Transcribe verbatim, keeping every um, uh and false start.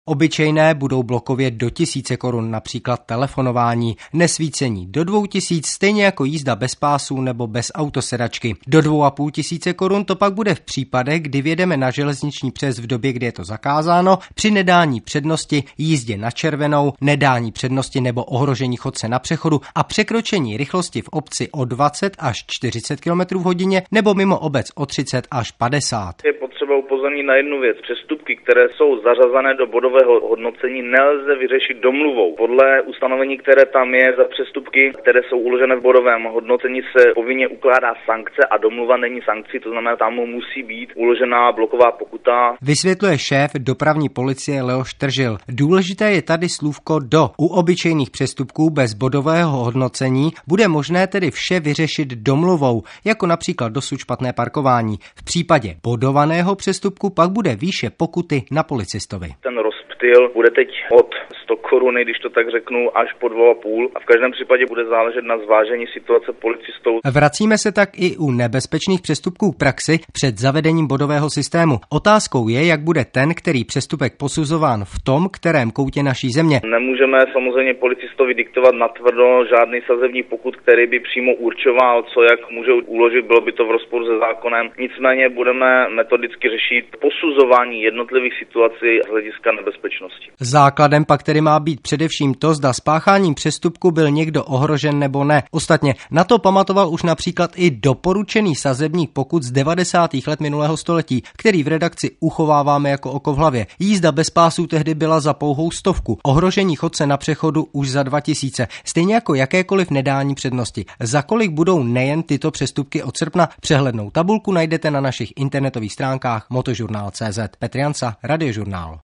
Obyčejné budou blokově do tisíce korun, například telefonování, nesvícení do dvou tisíc, stejně jako jízda bez pásů nebo bez autosedačky. Do dvou a půl tisíce korun to pak bude v případech, kdy vjedeme na železniční přejezd v době, kdy je to zakázáno, při nedání přednosti, jízdě na červenou, nedání přednosti nebo ohrožení chodce na přechodu a překročení rychlosti v obci o dvacet až čtyřicet kilometrů v hodině nebo mimo obec o třicet až padesát. Je potřeba upozornit na jednu věc. Přestupky, které jsou zařazené do bodového hodnocení, nelze vyřešit domluvou. Podle ustanovení, které tam je za přestupky, které jsou uložené v bodovém hodnocení, se povinně ukládá sankce a domluva není sankcí, to znamená, tam musí být uložená bloková pokuta. Vysvětluje šéf dopravní policie Leoš Tržil. Důležité je tady slůvko do. U obyčejných přestupků bez bodového hodnocení bude možné tedy vše vyřešit domluvou, jako například dosud špatné parkování. V případě bodovaného přestupku pak bude výše pokuty na policistovi. Ten rozptyl bude teď od sto koruny, když to tak řeknu, až po dva a půl a v každém případě bude záležet na zvážení situace policistou. Vracíme se tak i u nebezpečných přestupků k praxi před zavedením bodového systému. Otázkou je, jak bude ten, který přestupek posuzován v tom, kterém koutě naší země. Nemůžeme samozřejmě policistovi diktovat natvrdo žádný sazební pokut, který by přímo určoval, co jak může uložit, bylo by to v rozporu se zákonem. Nicméně budeme metodicky řešit posuzování jednotlivých situací z hlediska nebezpečnosti. Základem pak tedy má být především to, zda spácháním přestupku byl někdo ohrožen nebo ne. Ostatně na to pamatoval už například i doporučený sazebník pokut z devadesátých let minulého století, který v redakci uchováváme jako oko v hlavě. Jízda bez pásů tehdy byla za pouhou stovku, ohrožení chodce na přechodu už za dva tisíce, stejně jako jakékoliv nedání přednosti. Za kolik budou nejen tyto přestupky od srpna? Přehlednou tabulku najdete na našich internetových stránkách motožurnál tečka cé zet. Petr Jansa, Radiožurnál.